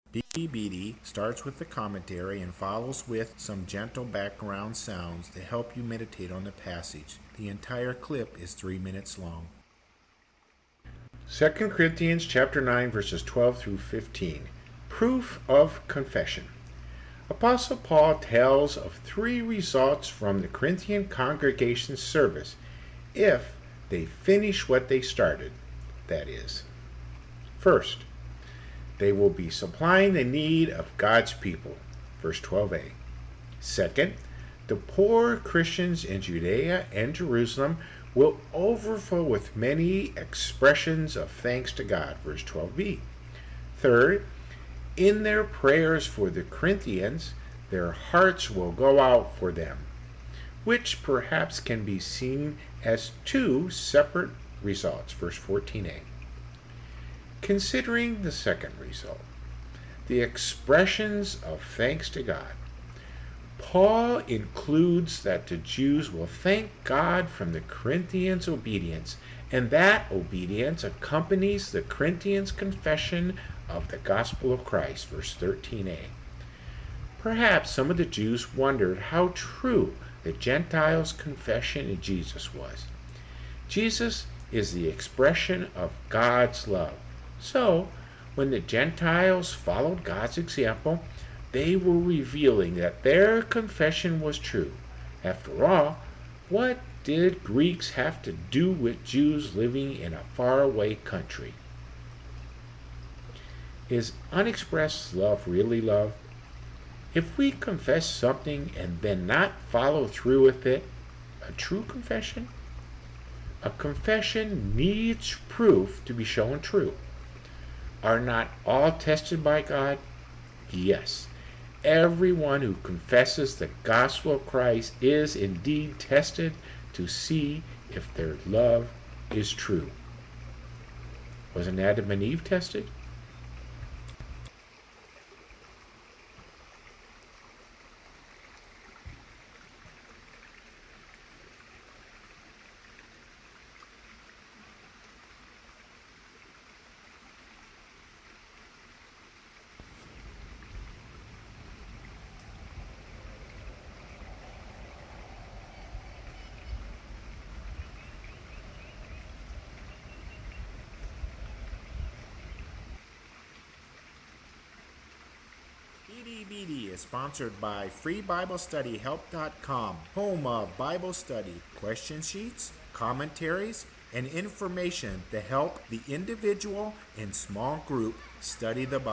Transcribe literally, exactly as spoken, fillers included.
Beady Beady starts with the commentary and follows with some gentle background sounds to help you meditate on the passage. The entire clip is three minutes long. Second Corinthians chapter nine verses twelve through fifteen. Proof of confession. Apostle Paul tells of three results from the Corinthian congregation's service if they finish what they started, that is. First, they will be supplying the need of God's people, verse twelve a. Second, the poor Christians in Judea and Jerusalem will overflow with many expressions of thanks to God, verse twelve b. Third, in their prayers for the Corinthians, their hearts will go out for them, which perhaps can be seen as two separate results, verse fourteen a. Considering the second result, the expressions of thanks to God, Paul includes that the Jews will thank God from the Corinthians' obedience, and that obedience accompanies the Corinthians' confession of the gospel of Christ, verse thirteen a. Perhaps some of the Jews wondered how true the Gentiles' confession in Jesus was. Jesus is the expression of God's love. So, when the Gentiles followed God's example, they were revealing that their confession was true. After all, what did Greeks have to do with Jews living in a faraway country? Is unexpressed love really love? If we confess something and then not follow through with it, a true confession? A confession needs proof to be shown true. Are not all tested by God? Yes. Everyone who confesses the gospel of Christ is indeed tested to see if their love is true. Wasn't Adam and Eve tested? Beady Beady is sponsored by free bible study help dot com, home of Bible study, question sheets, commentaries, and information to help the individual and small group study the Bible.